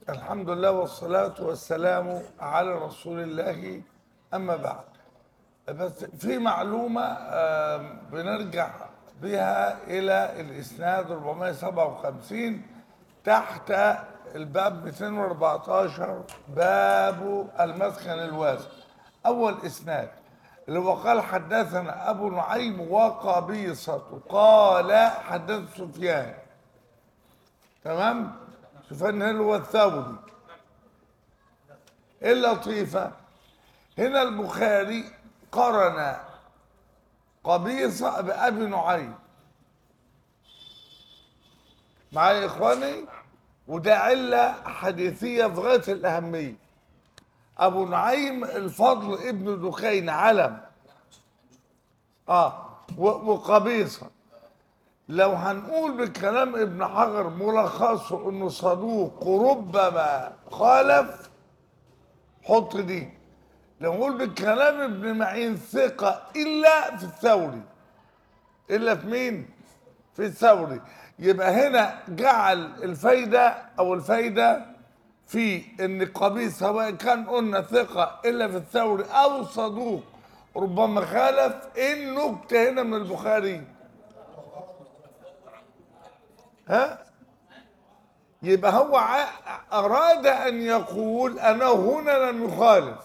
الحمد لله والصلاة والسلام على رسول الله. أما بعد، بس في معلومة بنرجع بها إلى الإسناد 457 تحت الباب 214، باب المسكن الواسع. أول إسناد اللي هو قال حدثنا أبو نعيم وقبيصة قال حدث سفيان. تمام. سفيان هو الثوري. ايه اللطيفة هنا؟ البخاري قرن قبيصة بأبي نعيم. معايا يا إخواني؟ وده علة حديثية في غاية الأهمية. أبو نعيم الفضل ابن دكين علم. وقبيصة لو هنقول بكلام ابن حجر ملخصه انه صدوق ربما خالف، حط دي. لو نقول بالكلام ابن معين ثقة إلا في الثوري. إلا في مين؟ في الثوري. يبقى هنا جعل الفايدة في إن قبيل سواء كان قلنا ثقة إلا في الثوري أو صدوق ربما خالف. إيه النكتة هنا من البخاري؟ ها؟ يبقى هو أراد أن يقول أنه هنا لم يخالف.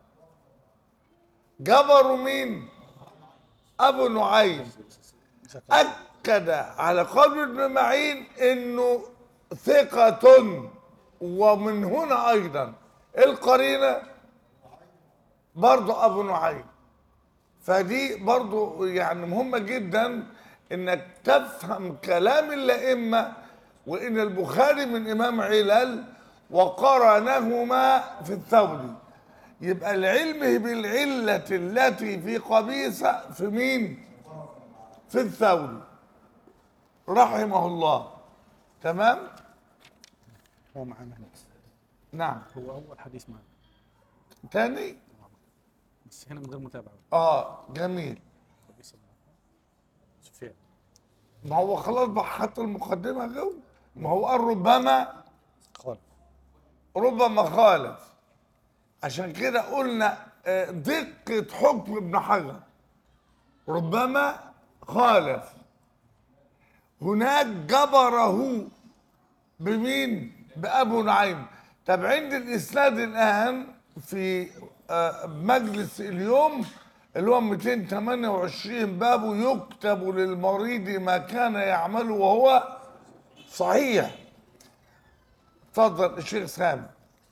جبروا مين؟ أبو نعيم. أكد على قول ابن معين إنه ثقة، ومن هنا أيضا القرينة برضو أبو نعيم. فدي برضو يعني مهمة جدا إنك تفهم كلام الأئمة، وإن البخاري من إمام علل وقرنهما في الثوري. يبقى العلم بالعلة التي في قبيصة في مين؟ في الثوري رحمه الله. تمام؟ هو معنا هنا. نعم. هو أول حديث معنا تاني؟ بس هنا من غير متابعة. جميل. سفيان. ما هو خلاص بقى حط المقدمة جو. ما هو قال ربما خالف. عشان كده قلنا دقة حكم ابن حجر ربما خالف. هناك جبره بمين؟ بأبو نعيم. طب عند الإسناد الآن في مجلس اليوم اللي هو 228، بابه يكتب للمريض ما كان يعمله وهو صحيح. اتفضل الشيخ سامي.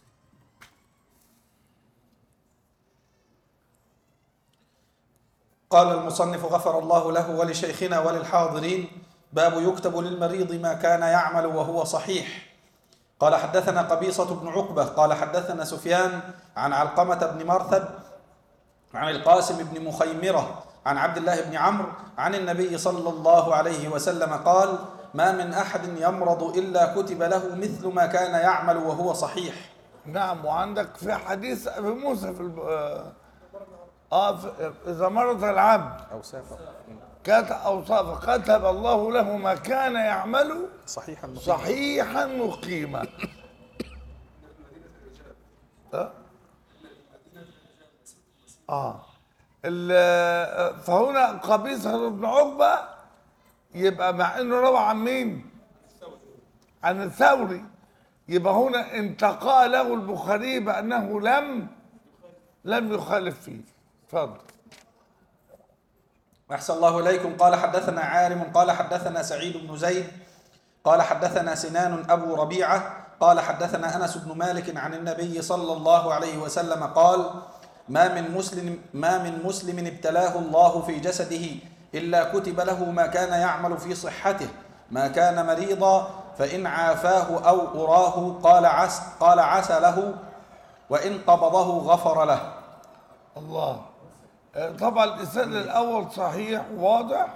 قال المصنف غفر الله له ولشيخنا وللحاضرين: باب يكتب للمريض ما كان يعمل وهو صحيح. قال حدثنا قبيصة بن عقبة قال حدثنا سفيان عن علقمة بن مرثد عن القاسم بن مخيمرة عن عبد الله بن عمرو عن النبي صلى الله عليه وسلم قال: ما من أحد يمرض إلا كتب له مثل ما كان يعمل وهو صحيح. نعم. وعندك في حديث أبي موسى في إذا مرض العبد أو سافر كتب الله له ما كان يعمل صحيحا مقيما. فهنا قبيصة بن عقبة يبقى مع انه روى عن مين؟ عن الثوري. يبقى هنا انتقى له البخاري بأنه لم يخالف فيه. اتفضل. أحسن الله إليكم. قال حدثنا عارم قال حدثنا سعيد بن زيد قال حدثنا سنان أبو ربيعة قال حدثنا أنس بن مالك عن النبي صلى الله عليه وسلم قال: ما من مسلم ابتلاه الله في جسده إلا كتب له ما كان يعمل في صحته، ما كان مريضا فإن عافاه أو أراه قال عسى له، وإن قبضه غفر له. الله. طبعا الإسناد الأول صحيح واضح.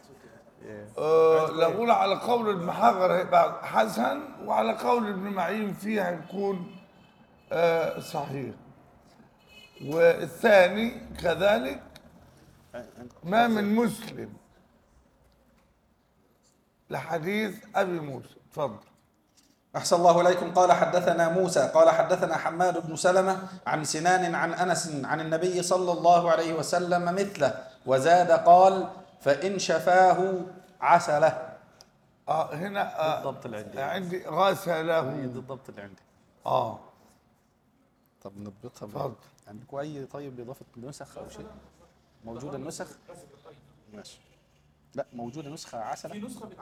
لو قول على قول ابن حجر هيبقى حسن، وعلى قول ابن معين فيه هيكون صحيح. والثاني كذلك: ما من مسلم، لحديث أبي موسى. اتفضل. أحسن الله إليكم. قال حدثنا موسى قال حدثنا حماد بن سلمة عن سنان عن أنس عن النبي صلى الله عليه وسلم مثله، وزاد قال: فإن شفاه عسله. هنا بالضبط اللي عندي. عندي غسله. هي دي الضبط اللي عندي. طب نضبطها اتفضل. عندكم أي طيب إضافة نسخ أو شيء؟ موجودة النسخ؟ ماشي. لا موجودة نسخة عسلة. في نسخة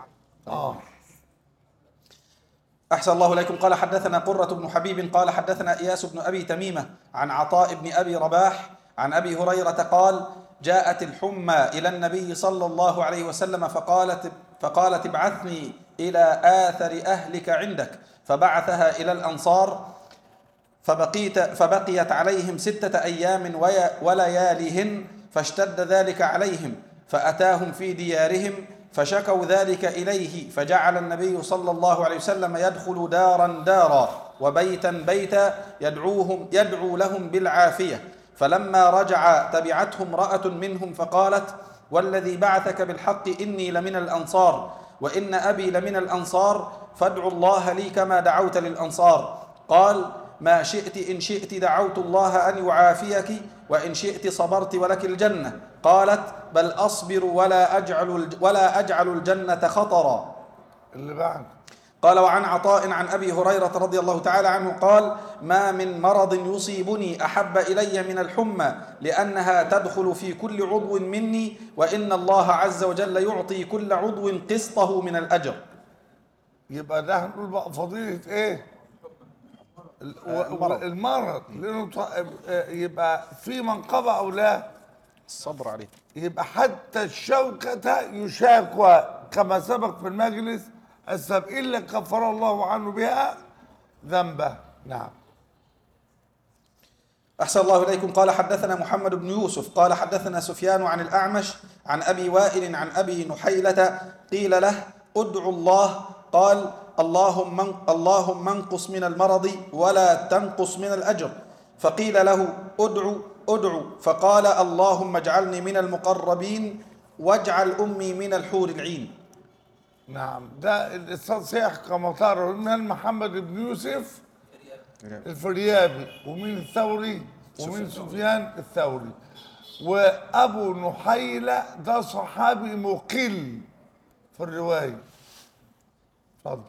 أحسن الله إليكم. قال حدثنا قرة بن حبيب قال حدثنا إياس بن أبي تميمة عن عطاء بن أبي رباح عن أبي هريرة قال: جاءت الحمى إلى النبي صلى الله عليه وسلم فقالت ابعثني إلى آثر أهلك عندك، فبعثها إلى الأنصار فبقيت عليهم 6 أيام ولياليهن، فاشتد ذلك عليهم فأتاهم في ديارهم فشكوا ذلك إليه، فجعل النبي صلى الله عليه وسلم يدخل دارا دارا وبيتا بيتا يدعو لهم بالعافية. فلما رجع تبعته امرأة منهم فقالت: والذي بعثك بالحق إني لمن الأنصار وإن أبي لمن الأنصار، فادعوا الله لي كما دعوت للأنصار. قال: ما شئت إن شئت دعوت الله أن يعافيك، وإن شئت صبرت ولك الجنة. قالت: بل أصبر ولا أجعل الجنة خطرا. اللي بعد. قال: وعن عطاء عن أبي هريرة رضي الله تعالى عنه قال: ما من مرض يصيبني أحب إلي من الحمى، لأنها تدخل في كل عضو مني، وإن الله عز وجل يعطي كل عضو قسطه من الأجر. يبقى ده هنقول بقى فضيلة ايه؟ المرض، لانه يبقى في منقبة او لا؟ الصبر عليه. يبقى حتى الشوكة يشاكوى كما سبق في المجلس السابق إلا كفر الله عنه بها ذنبه. نعم. أحسن الله إليكم. قال حدثنا محمد بن يوسف قال حدثنا سفيان عن الأعمش عن أبي وائل عن أبي نحيلة قيل له: ادعوا الله. قال: اللهم انقص من المرض ولا تنقص من الأجر. فقيل له: ادعوا. فقال: اللهم اجعلني من المقربين واجعل أمي من الحور العين. نعم. ده الصحيح كما ترى من محمد بن يوسف الفريابي، ومن الثوري، ومن سفيان الثوري. وأبو نحيلة ده صحابي مقل في الرواية. اتفضل.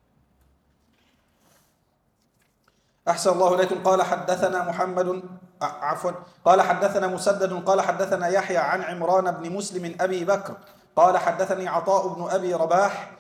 أحسن الله إليكم. قال حدثنا قال حدثنا مسدد قال حدثنا يحيى عن عمران بن مسلم أبي بكر قال حدثني عطاء بن أبي رباح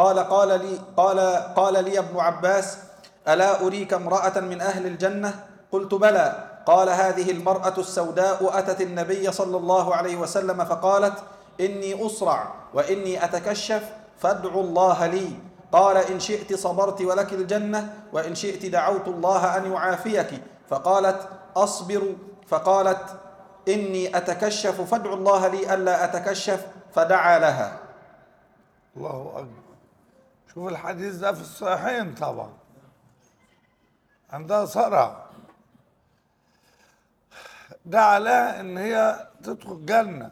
قال لي ابن عباس: ألا أريك امرأة من أهل الجنة؟ قلت: بلى. قال: هذه المرأة السوداء أتت النبي صلى الله عليه وسلم فقالت: إني أصرع وإني أتكشف فادعوا الله لي. قال: إن شئت صبرت ولك الجنة، وإن شئت دعوت الله أن يعافيك. فقالت: أصبر. فقالت: إني أتكشف فادعوا الله لي ألا أتكشف، فدعا لها. الله أكبر. شوف الحديث ده في الصحيحين طبعا. عندها صرع، دعا لها ان هي تدخل جنة.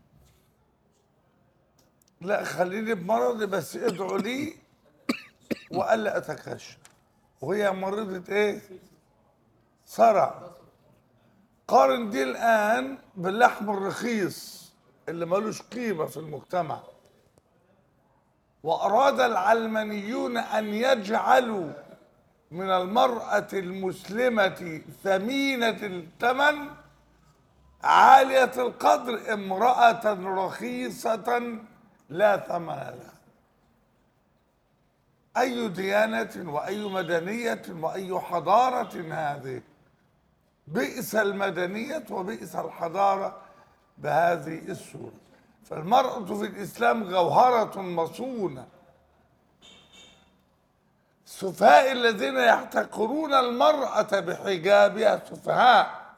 لا خليني بمرضي بس ادعوا لي والا اتكشف. وهي مريضة ايه؟ صرع. قارن دي الان باللحم الرخيص اللي ملوش قيمة في المجتمع. واراد العلمانيون ان يجعلوا من المرأة المسلمة ثمينة الثمن عالية القدر امرأة رخيصة لا ثمن لها. أي ديانة وأي مدنية وأي حضارة هذه؟ بئس المدنية وبئس الحضارة بهذه الصورة. فالمرأة في الإسلام جوهرة مصونة. السفهاء الذين يحتقرون المرأة بحجابها سفهاء.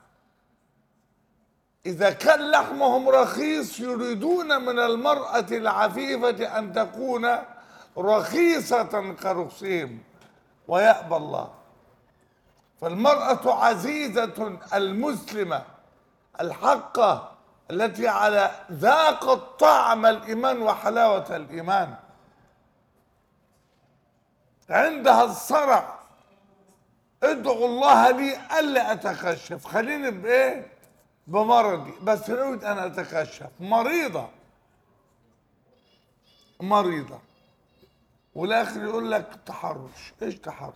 إذا كان لحمهم رخيص يريدون من المرأة العفيفة أن تكون رخيصة كرخصهم، ويأبى الله. فالمرأة عزيزة المسلمة الحقة التي على ذاقت طعم الإيمان وحلاوة الإيمان. عندها الصرع ادعوا الله لي الا اتكشف، خليني بايه؟ بمرضي، بس اريد ان اتكشف. مريضه مريضه، والاخر يقول لك تحرش. ايش تحرش؟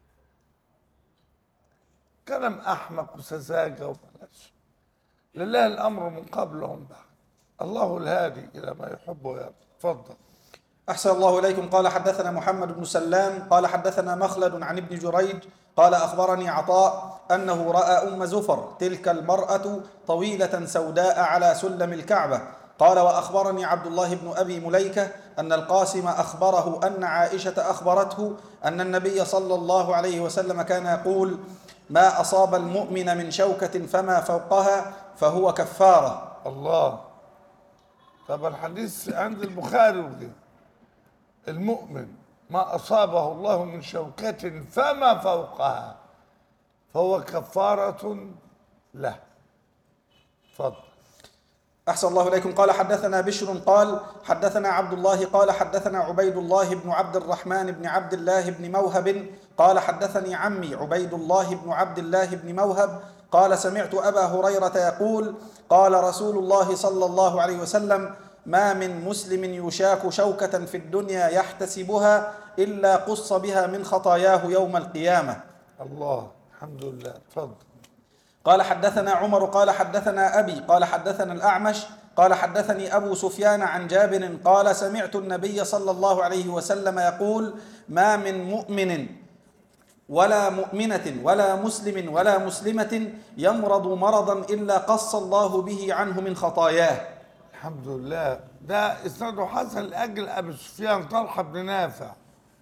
كلام احمق وسذاجه وبلاش. لله الامر من قبل ومن بعد. الله الهادي الى ما يحب ويرضى. تفضل. أحسن الله إليكم. قال حدثنا محمد بن سلام قال حدثنا مخلد عن ابن جريج قال أخبرني عطاء أنه رأى أم زفر تلك المرأة طويلة سوداء على سلم الكعبة. قال وأخبرني عبد الله بن أبي مليكة أن القاسم أخبره أن عائشة أخبرته أن النبي صلى الله عليه وسلم كان يقول: ما أصاب المؤمن من شوكة فما فوقها فهو كفارة. الله. طب الحديث عند البخاري وغيره. المؤمن ما أصابه الله من شوكة فما فوقها فهو كفارة له. تفضل. أحسن الله إليكم. قال حدثنا بشر قال حدثنا عبد الله قال حدثنا عبيد الله بن عبد الرحمن بن عبد الله بن موهب قال حدثني عمي عبيد الله بن عبد الله بن موهب قال سمعت أبا هريرة يقول: قال رسول الله صلى الله عليه وسلم: ما من مسلم يشاك شوكة في الدنيا يحتسبها إلا قص بها من خطاياه يوم القيامة. الله. الحمد لله. تفضل. قال حدثنا عمر قال حدثنا أبي قال حدثنا الأعمش قال حدثني أبو سفيان عن جابر قال سمعت النبي صلى الله عليه وسلم يقول: ما من مؤمن ولا مؤمنة ولا مسلم ولا مسلمة يمرض مرضا إلا قص الله به عنه من خطاياه. الحمد لله. ده إسناده حسن لأجل أبي سفيان طلحة بن نافع.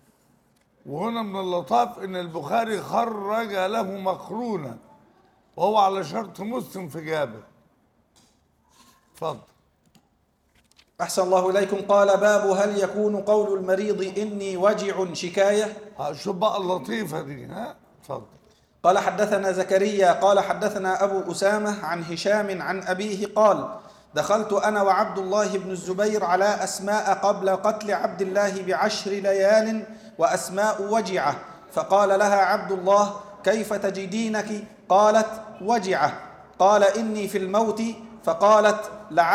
وهنا من اللطاف إن البخاري خرج له مقرونا وهو على شرط مسلم في جابر. اتفضل. أحسن الله إليكم. قال باب هل يكون قول المريض إني وجع شكاية. شوف بقى اللطيفة دي. ها اتفضل. قال حدثنا زكريا قال حدثنا أبو أسامة عن هشام عن أبيه قال: دخلت أنا وعبد الله بن الزبير على أسماء قبل قتل عبد الله ب10 ليال وأسماء وجعة، فقال لها عبد الله: كيف تجدينك؟ قالت: وجعة. قال: إني في الموت. فقالت: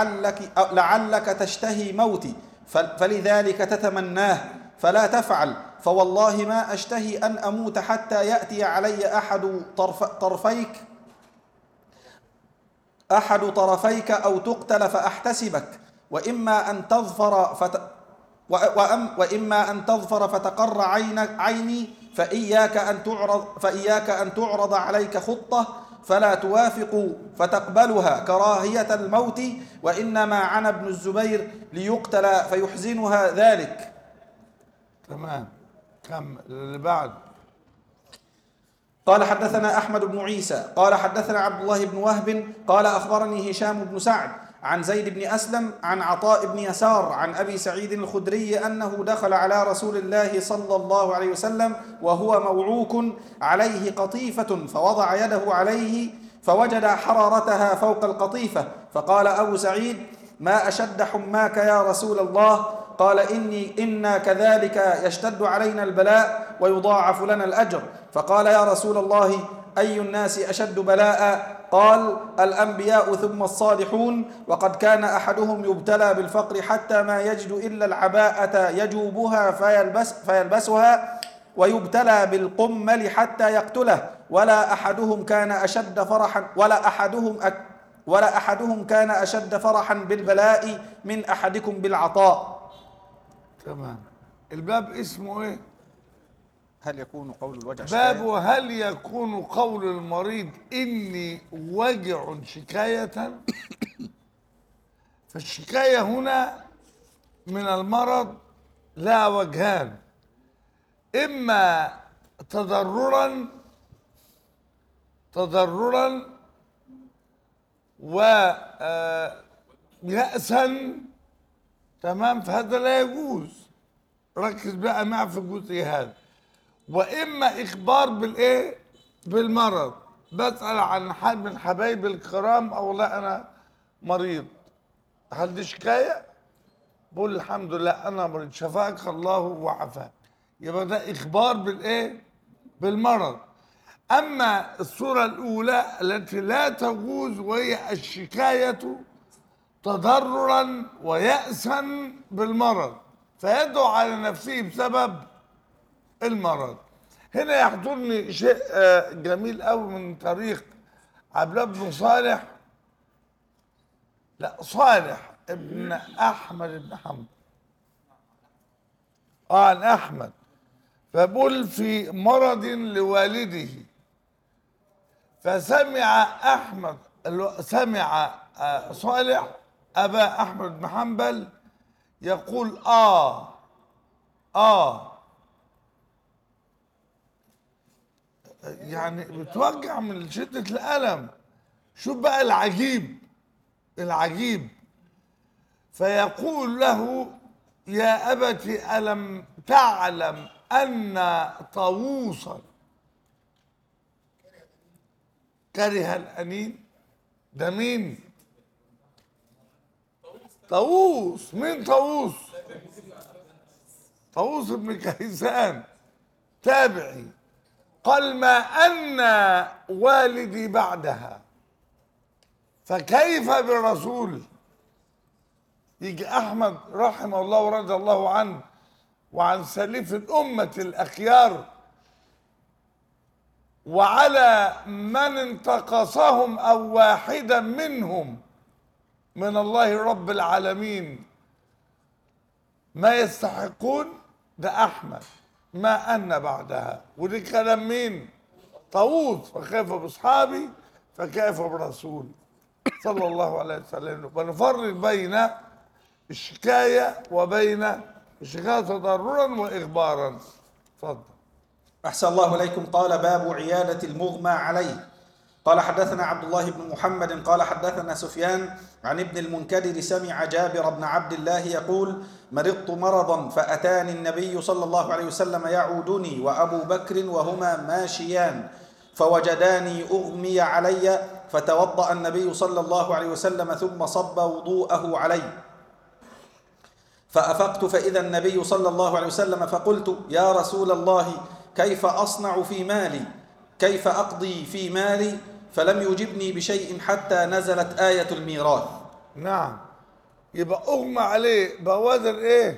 لعلك تشتهي موتي فلذلك تتمناه، فلا تفعل، فوالله ما أشتهي أن أموت حتى يأتي علي أحد طرفيك أو تقتل فأحتسبك، وإما أن تظفر فتقر عيني، فإياك أن تعرض عليك خطة فلا توافق فتقبلها كراهية الموت، وإنما عنا ابن الزبير ليقتل فيحزنها ذلك. تمام. كم اللي بعد؟ قال حدثنا أحمد بن عيسى قال حدثنا عبد الله بن وهب قال أخبرني هشام بن سعد عن زيد بن أسلم عن عطاء بن يسار عن أبي سعيد الخدري أنه دخل على رسول الله صلى الله عليه وسلم وهو موعوك عليه قطيفة، فوضع يده عليه فوجد حرارتها فوق القطيفة، فقال أبو سعيد: ما أشد حماك يا رسول الله؟ قال: إنا كذلك يشتد علينا البلاء ويضاعف لنا الأجر. فقال: يا رسول الله، أي الناس أشد بلاء؟ قال: الأنبياء ثم الصالحون، وقد كان أحدهم يبتلى بالفقر حتى ما يجد إلا العباءة يجوبها فيلبسها، ويبتلى بالقمل حتى يقتله، ولا أحدهم كان أشد فرحا بالبلاء من أحدكم بالعطاء. تمام. الباب اسمه ايه؟ هل يكون قول الوجع باب شكاية؟ هل يكون قول المريض إني وجع شكاية؟ فالشكاية هنا من المرض لا وجهان: إما تضررا ويأسا، تمام، فهذا لا يجوز. ركز بقى معي في الجزء هذا. واما اخبار بالايه؟ بالمرض. بسال عن حال من حبايبي الكرام، او لا انا مريض، هل دي شكايه؟ بقول الحمد لله انا مريض، شفاك الله وعافاك. يبقى ده إخبار بالإيه؟ بالمرض. أما الصورة الأولى التي لا تجوز وهي الشكاية تضررا ويأسا بالمرض، فيدعو على نفسه بسبب المرض. هنا يحضرني شيء جميل قوي من طريق عبد الله بن صالح، لا صالح ابن احمد بن حنبل، عن احمد، فبقول في مرض لوالده، فسمع احمد سمع صالح ابا احمد بن حنبل يقول يعني بتوجع من شدة الألم. شوف بقى العجيب فيقول له يا أبت ألم تعلم أن طاووسا كره الأنين؟ ده مين؟ طاووس. مين طاووس؟ طاووس بن كيسان تابعي. قال ما أن والدي بعدها، فكيف برسول؟ يجي أحمد رحمه الله ورضي الله عنه وعن سليف الأمة الأخيار وعلى من انتقصهم أو واحدا منهم من الله رب العالمين ما يستحقون، ده أحمد ما أن بعدها. ودي كلام مين؟ طاووس. فكيف بأصحابي فكيف برسول صلى الله عليه وسلم. ونفرق بين الشكاية وبين الشكاية تضررا وإخبارا. تفضل. أحسن الله إليكم. قال باب عيادة المغمى عليه. قال حدثنا عبد الله بن محمد قال حدثنا سفيان عن ابن المنكدر سمع جابر بن عبد الله يقول مرضت مرضا فأتاني النبي صلى الله عليه وسلم يعودني وأبو بكر وهما ماشيان فوجداني أغمي علي فتوضأ النبي صلى الله عليه وسلم ثم صب وضوءه علي فأفقت فإذا النبي صلى الله عليه وسلم فقلت يا رسول الله كيف أصنع في مالي؟ كيف أقضي في مالي؟ فلم يجبني بشيء حتى نزلت آية الميراث. نعم. يبقى أغمى عليه بوادر إيه؟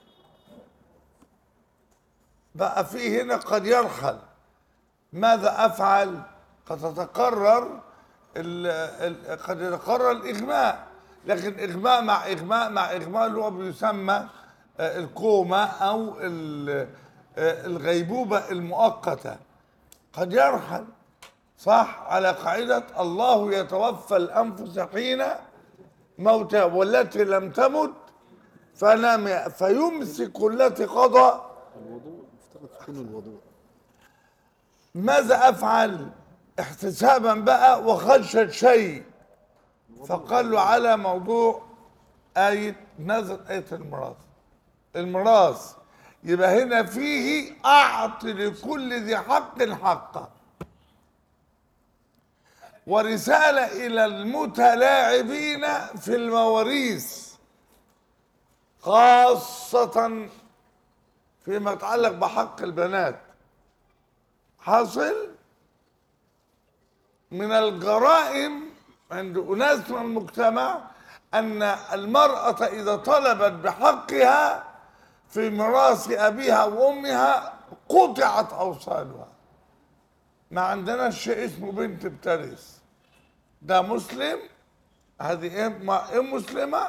بقى فيه هنا قد يرحل. ماذا أفعل؟ قد تتقرر قد يتقرر الإغماء، لكن إغماء مع إغماء مع إغماء اللي هو بيسمى الكوما أو الغيبوبة المؤقتة قد يرحل. صح، على قاعدة الله يتوفى الأنفس حين موتها والتي لم تمت فنام فيمسك التي قضى. الوضوء مفترض تكون الوضوء. ماذا أفعل؟ احتسابا بقى وخشية شيء، فقال له على موضوع نزل آية الميراث. يبقى هنا فيه أعط لكل ذي حق حقه، ورسالة إلى المتلاعبين في المواريث خاصة فيما يتعلق بحق البنات. حاصل من الجرائم عند أناس من المجتمع أن المرأة إذا طلبت بحقها في ميراث أبيها وأمها قطعت أوصالها. ما عندنا شيء اسمه بنت بترث. ده مسلم، هذه إيه مسلمة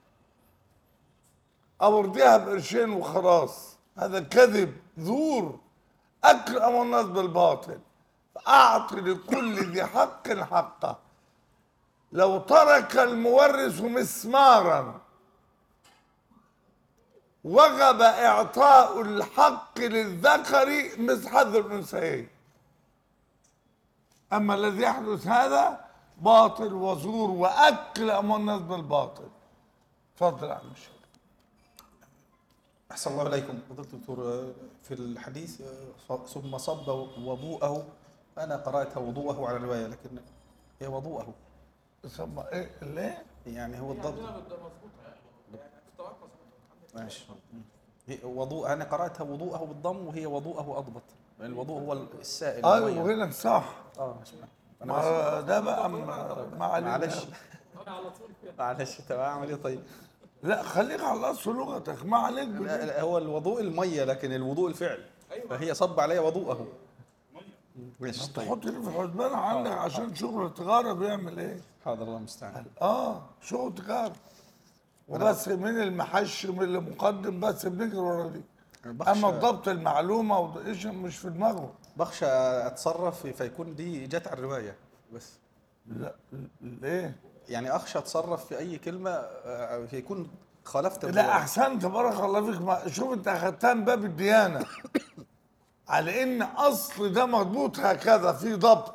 أو ارضيها بقرشين وخلاص. هذا كذب زور، أكل أمر الناس بالباطل. أعط لكل ذي حق حقه. لو ترك المورث مسمارا وجب إعطاء الحق للذكر مثل حظ الأنثيين. أما الذي يحدث هذا باطل وزور وأكل أمر الناس بالباطل. تفضل يا عم الشيخ. أحسن الله إليكم. فضلت دكتور في الحديث ثم صب وضوءه، أنا قرأتها وضوءه على الرواية لكن هي وضوءه. ثم إيه ليه؟ يعني هو الضبط ماشي. وضوء، أنا قرأتها وضوءه بالضم وهي وضوءه أضبط، يعني الوضوء هو السائل. ايوه المية. وهنا صح. أنا ما ده بقى ما علينا. معلش معلش، طب أعمل إيه طيب؟ لا خليك على اصل لغتك، ما عليك لا بدي. لا، هو الوضوء المية لكن الوضوء الفعل، فهي صب علي وضوءه. ماشي طيب. تحط لي في الحسبان عندك عشان شغل التجاره بيعمل ايه؟ حاضر، الله المستعان. شغل تجاره. وبس من المحش من اللي مقدم بس بنجري ورا دي. اما ضبط المعلومه ايش مش في دماغه. بخشى أتصرف فيكون دي جت على الرواية بس. لا ليه؟ يعني أخشى أتصرف في أي كلمة فيكون خالفت لا الرواية. احسنت بارك الله فيك. شوف انت اخدتها من باب الديانه على ان اصل ده مضبوط هكذا في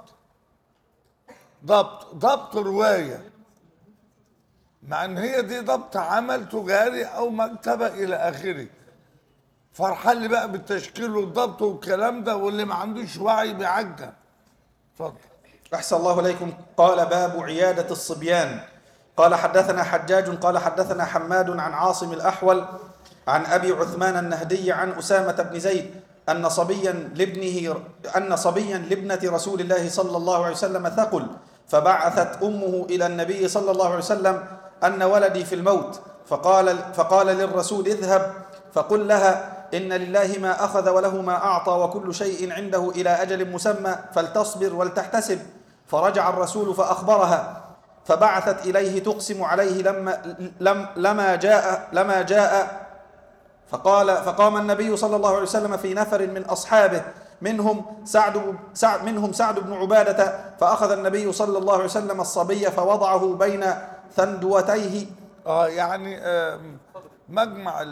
ضبط روايه، مع ان هي دي ضبط عمل تجاري او مكتبه الى اخره. فرحان لي بقى بالتشكيل والضبط والكلام ده، واللي ما عندوش وعي بيعجل. اتفضل. أحسن الله إليكم. قال باب عيادة الصبيان. قال حدثنا حجاج قال حدثنا حماد عن عاصم الأحول عن أبي عثمان النهدي عن أسامة بن زيد أن صبيا لابنة رسول الله صلى الله عليه وسلم ثقل، فبعثت أمه إلى النبي صلى الله عليه وسلم أن ولدي في الموت، فقال للرسول اذهب فقل لها إن لله ما أخذ وله ما أعطى وكل شيء عنده إلى أجل مسمى فلتصبر ولتحتسب. فرجع الرسول فأخبرها، فبعثت إليه تقسم عليه لما جاء فقام النبي صلى الله عليه وسلم في نفر من أصحابه منهم سعد بن عبادة، فأخذ النبي صلى الله عليه وسلم الصبي فوضعه بين ثندوتيه. يعني مجمع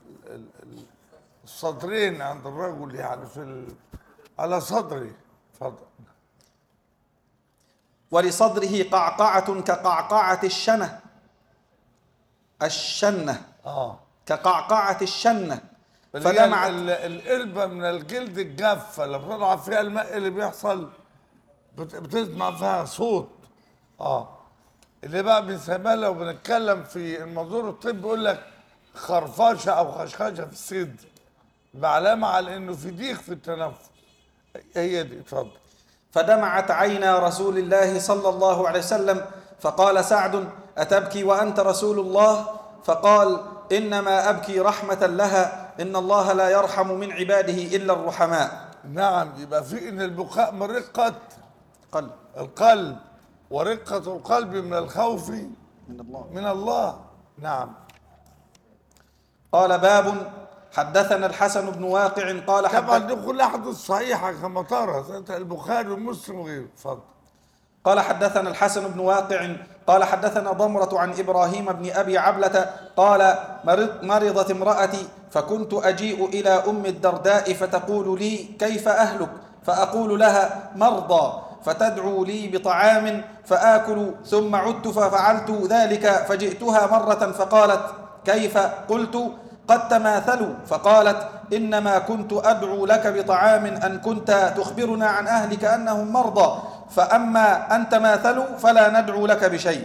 الصدرين عند الرجل يعني على صدري. اتفضل. ولصدره قعقعة كقعقعة الشنة كقعقعة الشنة. فدمعت القلبة من الجلد الجافة اللي بتضع فيها الماء اللي بيحصل بتسمع فيها صوت. اللي بقى بنسميها لو بنتكلم في المنظور الطبي يقول لك خرفشة او خشخشة في الصدر، بعلامة على انه في ضيق في التنفس. هي دي. اتفضل. فدمعت عينا رسول الله صلى الله عليه وسلم، فقال سعد أتبكي وأنت رسول الله؟ فقال إنما أبكي رحمة لها، إن الله لا يرحم من عباده إلا الرحماء. نعم، يبقى في ان البكاء من رقة القلب ورقة القلب من الخوف من الله. نعم. قال باب حدثنا الحسن بن واقع قال طبعا دي كل احاديث صحيحه كما ترى البخاري ومسلم وغيره. اتفضل. قال حدثنا الحسن بن واقع قال حدثنا ضمرة عن إبراهيم بن أبي عبلة قال مرضت امرأتي فكنت أجيء إلى أم الدرداء فتقول لي كيف أهلك؟ فأقول لها مرضى، فتدعو لي بطعام فآكل، ثم عدت ففعلت ذلك فجئتها مرة فقالت كيف؟ قلت قد تماثلوا، فقالت إنما كنت أدعو لك بطعام أن كنت تخبرنا عن أهلك أنهم مرضى، فأما أن تماثلوا فلا ندعو لك بشيء.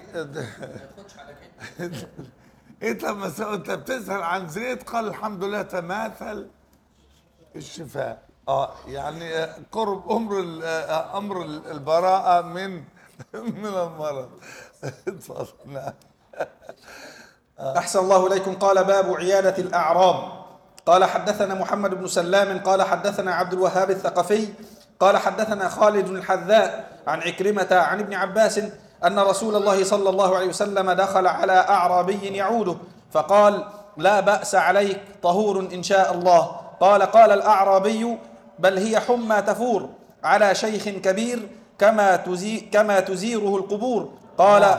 انت بتسأل عن زيد قال الحمد لله تماثل الشفاء. يعني قرب امر البراءة من المرض. اتفضل. أحسن الله إليكم. قال باب عيادة الأعراب. قال حدثنا محمد بن سلام قال حدثنا عبد الوهاب الثقفي قال حدثنا خالد الحذاء عن عكرمة عن ابن عباس أن رسول الله صلى الله عليه وسلم دخل على أعرابي يعوده فقال لا بأس عليك طهور إن شاء الله. قال الأعرابي بل هي حمى تفور على شيخ كبير كما تزيره القبور. قال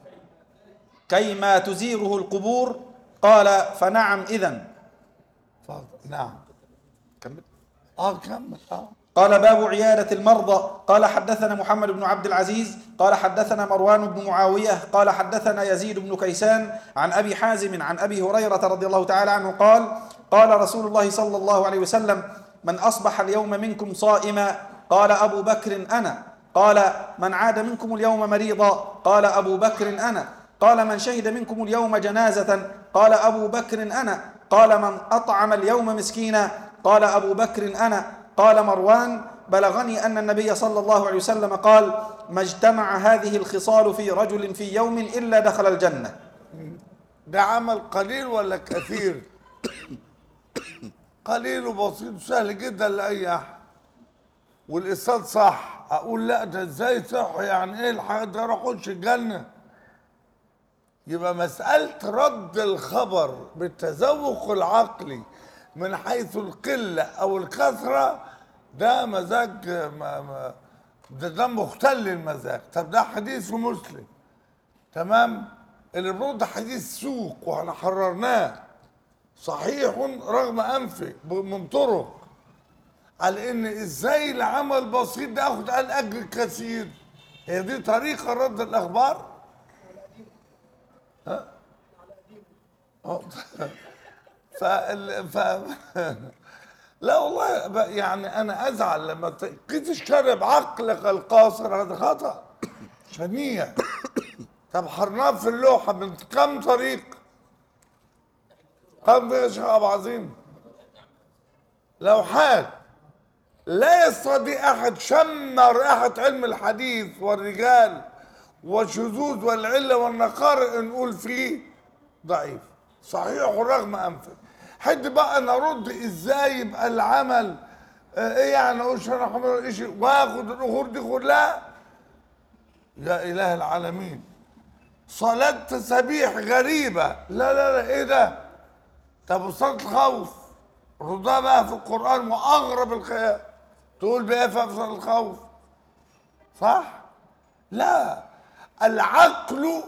كيما تزيره القبور. قال فنعم إذن. نعم. كمل. كمل. قال باب عيادة المرضى. قال حدثنا محمد بن عبد العزيز قال حدثنا مروان بن معاوية قال حدثنا يزيد بن كيسان عن أبي حازم عن أبي هريرة رضي الله تعالى عنه قال رسول الله صلى الله عليه وسلم من أصبح اليوم منكم صائما قال أبو بكر أنا. قال من عاد منكم اليوم مريضا قال أبو بكر أنا. قال من شهد منكم اليوم جنازة قال أبو بكر أنا. قال من أطعم اليوم مسكينا؟ قال أبو بكر أنا. قال مروان بلغني أن النبي صلى الله عليه وسلم قال ما اجتمع هذه الخصال في رجل في يوم إلا دخل الجنة. ده عمل قليل ولا كثير؟ قليل وبسيط سهل جدا لأي أحد، والإسناد صح. أقول لا ده إزاي صح؟ يعني إيه الحاجة ده؟ أروح أخش الجنة. يبقى مسألة رد الخبر بالتذوق العقلي من حيث القلة أو الكثرة ده مزاج ده مختل المزاج. طب ده حديث مسلم تمام، اللي برضه حديث سوق واحنا حررناه صحيح رغم أنفه من طرق، على إن إزاي العمل بسيط ده أخد على الأجر كثير. هي دي طريقة رد الأخبار؟ ف... لا والله يعني انا ازعل لما تقيس الشرع بعقلك القاصر، هذا خطا شنيع. طب حرناه في اللوحه من كم طريق؟ كم يا شيخ ابو عظيم؟ لوحات لا يستطيع احد شم رائحه علم الحديث والرجال والشذوذ والعله والنقار نقول فيه ضعيف صحيح رغم انفه. حد بقى نرد ازاي يبقى العمل ايه يعني؟ اقولش انا حمل شيء واخد الاخور دي كلها؟ يا اله العالمين، صلاة تسابيح غريبة، لا لا لا ايه ده؟ طب صلاة الخوف ردها بقى في القرآن واغرب الخيال، تقول بقى في صلاة الخوف صح؟ لا، العقل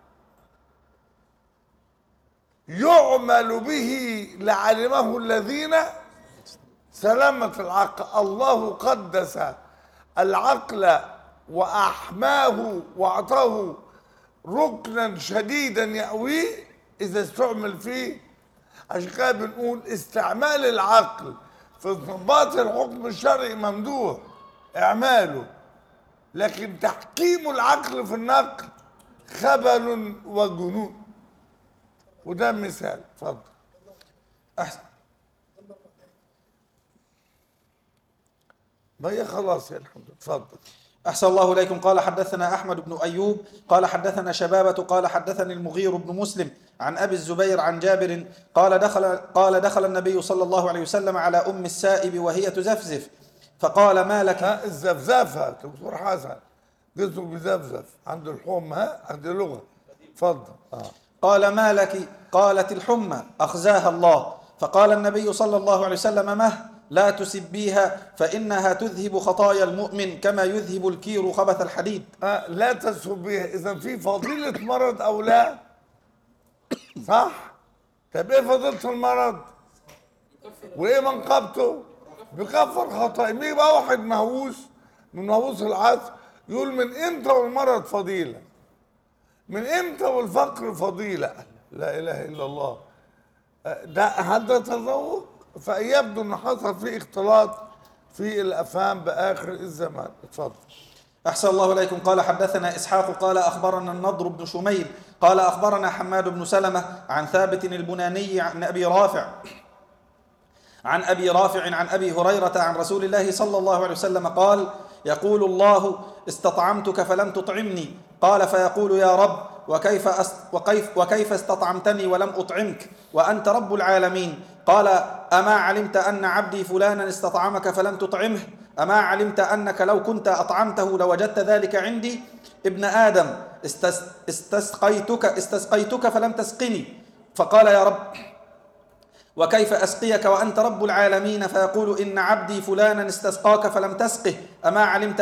يعمل به لعلمه الذين سلامة العقل. الله قدس العقل وأحماه وأعطاه ركنا شديدا يأويه إذا استعمل فيه. عشان كده بنقول استعمال العقل في إثبات الحكم الشرعي ممدوح إعماله، لكن تحكيم العقل في النقل خبل وجنون. وده مثال. اتفضل. أحسن. ما هي خلاص يا الحمد لله. اتفضل. أحسن الله إليكم. قال حدثنا أحمد بن أيوب قال حدثنا شبابة قال حدثني المغير بن مسلم عن أبي الزبير عن جابر قال دخل النبي صلى الله عليه وسلم على أم السائب وهي تزفزف فقال ما لك. الزفزافة دكتور حسن جزء بزفزف عنده الحمى، عنده لغة. اتفضل. قال ما لك؟ قالت الحمى أخزاها الله. فقال النبي صلى الله عليه وسلم مه لا تسبيها فإنها تذهب خطايا المؤمن كما يذهب الكير خبث الحديد. لا تسبيها، إذا في فضيلة مرض أو لا؟ صح؟ طب إيه فضيلة المرض؟ وإيه منقبته؟ بيكفر خطايا. مين بقى واحد مهووس من مهووس العصر يقول من إمتى والمرض فضيلة؟ من إمتى والفقر فضيلة؟ لا إله إلا الله. ده هذا تذوق. فيبدو ان حصل في اختلاط في الافهام باخر الزمان. اتفضل. احسن الله اليكم. قال حدثنا اسحاق قال اخبرنا النضر بن شميل قال اخبرنا حماد بن سلمه عن ثابت البناني عن ابي رافع عن ابي هريره عن رسول الله صلى الله عليه وسلم قال يقول الله استطعمتك فلم تطعمني قال فيقول يا رب وكيف استطعمتني ولم أطعمك وأنت رب العالمين قال أما علمت أن عبدي فلانا استطعمك فلم تطعمه أما علمت أنك لو كنت أطعمته لوجدت ذلك عندي ابن آدم استسقيتك فلم تسقني فقال يا رب وكيف أسقيك وأنت رب العالمين فيقول إن عبدي فلانا استسقاك فلم تسقه أما علمت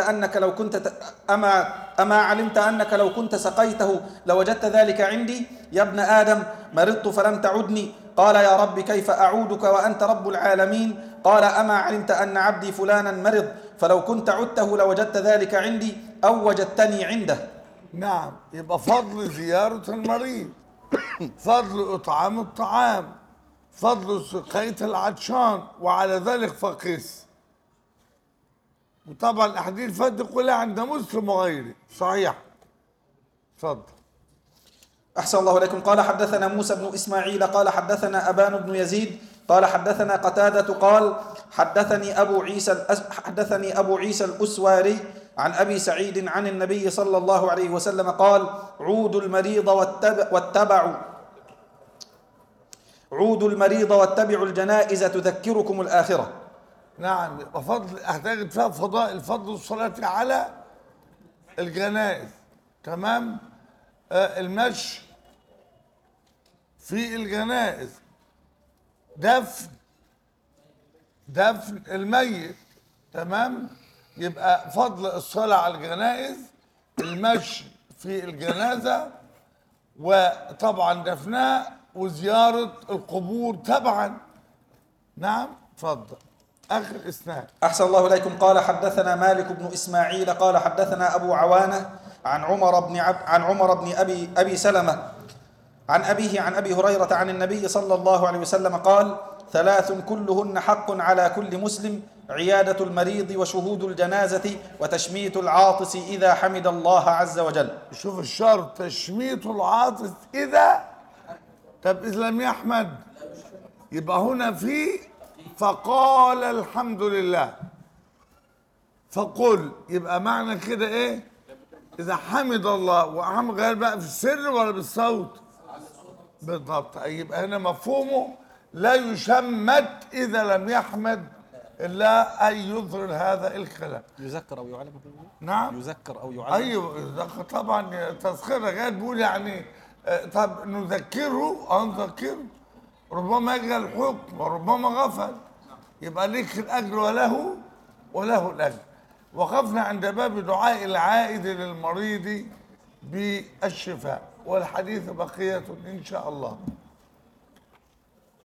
أنك لو كنت سقيته لوجدت ذلك عندي يا ابن آدم مرضت فلم تعدني قال يا رب كيف أعودك وأنت رب العالمين قال أما علمت أن عبدي فلانا مرض فلو كنت عدته لوجدت ذلك عندي أو وجدتني عنده. نعم، يبقى فضل زيارة المريض، فضل إطعام الطعام، فضل سقاية العطشان، وعلى ذلك فقس. وطبعا الاحاديث فاتت كلها عند مسلم وغيره صحيح. اتفضل. أحسن الله إليكم. قال حدثنا موسى بن إسماعيل قال حدثنا أبان بن يزيد قال حدثنا قتادة قال حدثني أبو عيسى الأسواري عن أبي سعيد عن النبي صلى الله عليه وسلم قال: عودوا المريض واتبعوا الجنائز تذكركم الآخرة. نعم، وفضل احتاج فيها فضائل فضل الصلاة على الجنائز. تمام. المشي في الجنائز، دفن الميت. تمام. يبقى فضل الصلاة على الجنائز، المشي في الجنازة، وطبعا دفنها وزيارة القبور تبعا. نعم، اتفضل. آخر إسناد. أحسن الله إليكم. قال حدثنا مالك بن إسماعيل قال حدثنا أبو عوانة عن عمر بن أبي سلمة عن أبيه عن أبي هريرة عن النبي صلى الله عليه وسلم قال: 3 كلهن حق على كل مسلم: عيادة المريض وشهود الجنازة وتشميت العاطس إذا حمد الله عز وجل. شوف الشرط، تشميت العاطس إذا. طب إذا لم يحمد، يبقى هنا في فقال الحمد لله، فقل، يبقى معنى كده ايه؟ اذا حمد الله. وحمد غير بقى في السر ولا بالصوت؟ بالضبط. يبقى هنا مفهومه لا يشمت اذا لم يحمد الا ان يظهر هذا الكلام. يذكر او يعلم. نعم، يذكر او يعلم. ايوه يذكر طبعا. تذكير غير بيقول يعني طب نذكره، نذكره، ربما يجهل الحكم وربما غفل، يبقى لك الاجر وله الاجر. وقفنا عند باب دعاء العائد للمريض بالشفاء، والحديث بقية ان شاء الله.